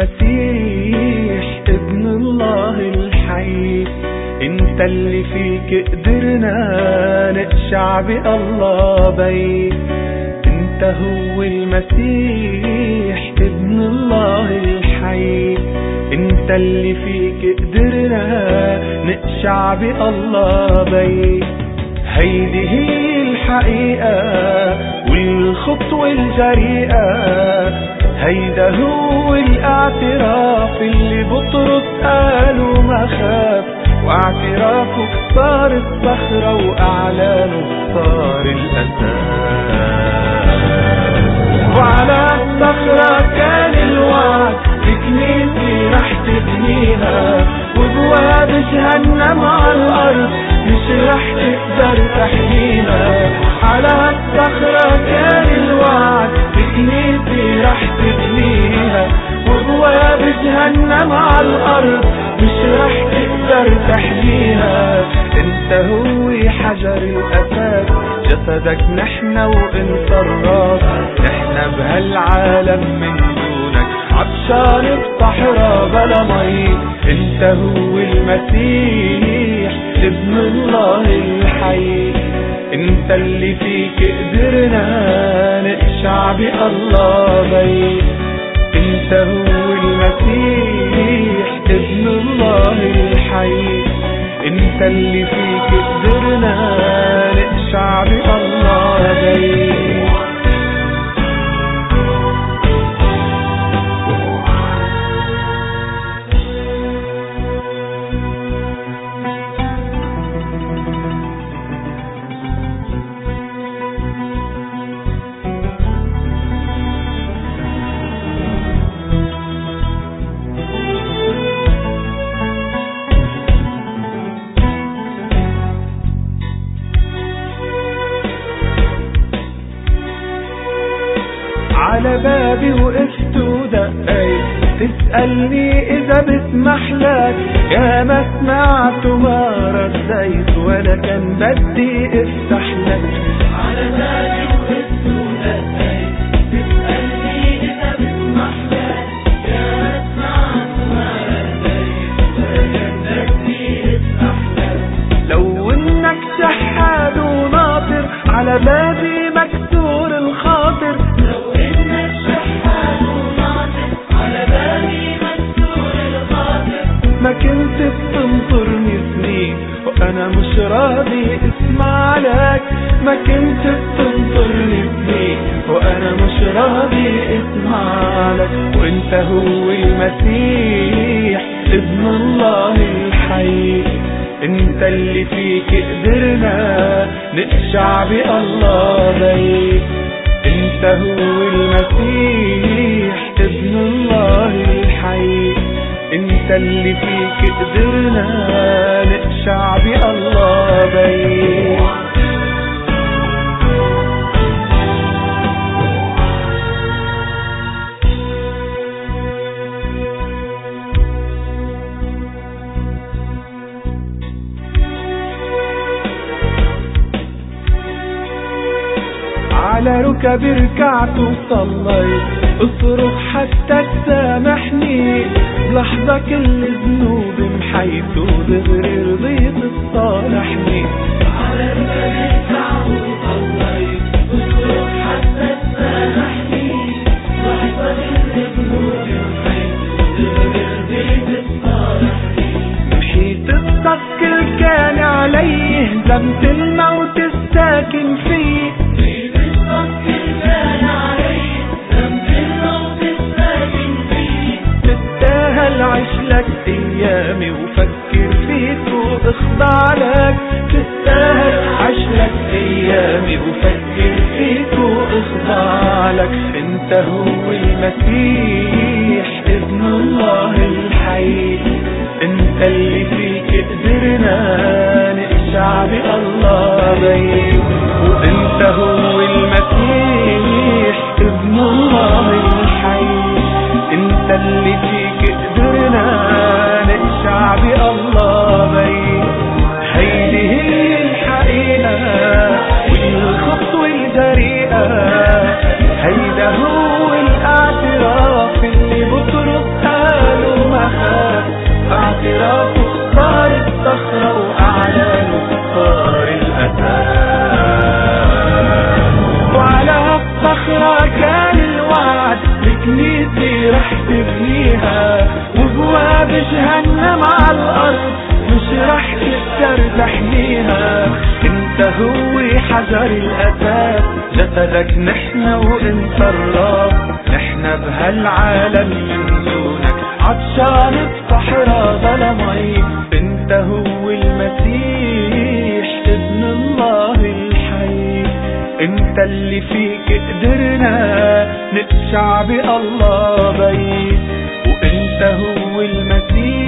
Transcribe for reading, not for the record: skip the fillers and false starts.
المسيح ابن الله الحي، انت اللي فيك قدرنا نقشع بالله بي. انت هو المسيح ابن الله الحي، انت اللي فيك قدرنا نقشع بالله بي. هيدي هي الحقيقة والخطوة الجريئة، هيدا هو الاعتراف اللي بطرس قاله ما خاف، واعترافه صار الصخرة واعلانه صار الاساس. وعلى الصخرة كان الوعد بكنيسة رح تبنيها، وبواب جهنم على الارض مش رح تقدر تحميها. على الصخرة كان الوعد بكنيسة رح تبنيها، وبواب جهنم على الارض مش رح تقدر تحميها. انت هو حجر الاساس، جسدك نحنا وانت الراس، نحنا بهالعالم من دونك عطشان بصحراء بلا مي. انت هو المسيح ابن الله الحي، انت اللي فيك قدرنا نقشع بالله بي. انت هو المسيح ابن الله الحي، انت اللي فيك قدرنا نقشع بالله بي. على بابي وقفت ودقيت، تسألني إذا بسمح لك، يا ما سمعت وما رديت ولا كان بدي افتح لك. على بابي وقفت ودقيت، تسألني إذا بسمح لك، يا ما سمعت وما رديت ولا كان بدي افتح لك. لو إنك شحاد وناطر على بابي مكسور الخاطر، ما كنت بتنظرني سنين وانا مش راضي اسمع لك، ما كنت بتنظرني سنين وانا مش راضي اسمع لك. وانت هو المسيح ابن الله الحي، انت اللي فيك قدرنا نقشع بالله بي. انت هو المسيح ابن الله الحي، انت اللي فيك قدرنا نقشع بالله بي. على ركبي ركعت وصليت، اصرخ حتى تسامحني، بلحظة كل ذنوبي محيت ودغري رضيت تصالحني. على ركبي ركعت وصليت، اصرخ حتى تسامحني، بلحظة كل ذنوبي محيت ودغري رضيت تصالحني. محيت الصك اللي كان عليه، هزمت الموت الساكن فيه، عيش لك ايامي وفكر فيك واخضع لك، تستاهل عيش لك ايامي وفكر فيك واخضع لك. انت هو المسيح ابن الله الحي، انت اللي فيك قدرنا نقشع بالله بي. وانت هو المسيح ابن الله الحي، انت اللي فيك قدرنا نقشع بالله بي. هيدي هي الحقيقة والخطوة الجريئة، هيدا هو الاعتراف اللي بطرس حجر الأساس، جسدك نحن وانت الراس، نحن بهالعالم من دونك عطشان بصحراء بلا مي، انت هو المسيح ابن الله الحي، انت اللي فيك قدرنا نقشع بالله بي، وانت هو المسيح